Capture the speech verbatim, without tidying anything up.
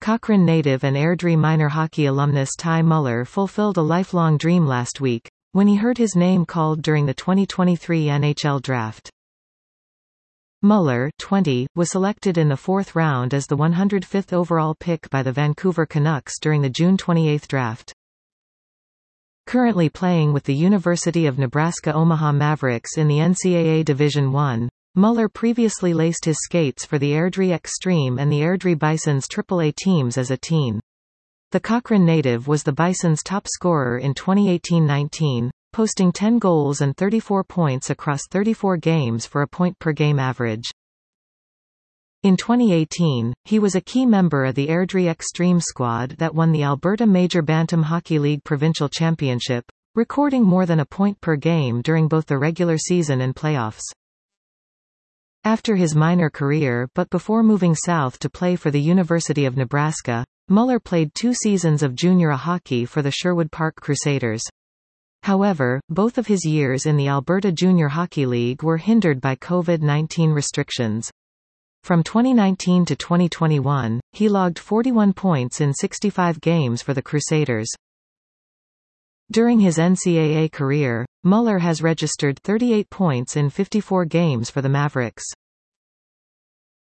Cochrane native and Airdrie minor hockey alumnus Ty Muller fulfilled a lifelong dream last week, when he heard his name called during the twenty twenty-three N H L draft. Muller, twenty, was selected in the fourth round as the one hundred fifth overall pick by the Vancouver Canucks during the June twenty-eighth draft. Currently playing with the University of Nebraska-Omaha Mavericks in the N C double A Division one, Muller previously laced his skates for the Airdrie Extreme and the Airdrie Bisons triple A teams as a teen. The Cochrane native was the Bisons' top scorer in twenty eighteen nineteen, posting ten goals and thirty-four points across thirty-four games for a point-per-game average. In twenty eighteen, he was a key member of the Airdrie Extreme squad that won the Alberta Major Bantam Hockey League Provincial Championship, recording more than a point per game during both the regular season and playoffs. After his minor career but before moving south to play for the University of Nebraska, Muller played two seasons of junior A hockey for the Sherwood Park Crusaders. However, both of his years in the Alberta Junior Hockey League were hindered by COVID nineteen restrictions. From twenty nineteen to twenty twenty-one, he logged forty-one points in sixty-five games for the Crusaders. During his N C double A career, Muller has registered thirty-eight points in fifty-four games for the Mavericks.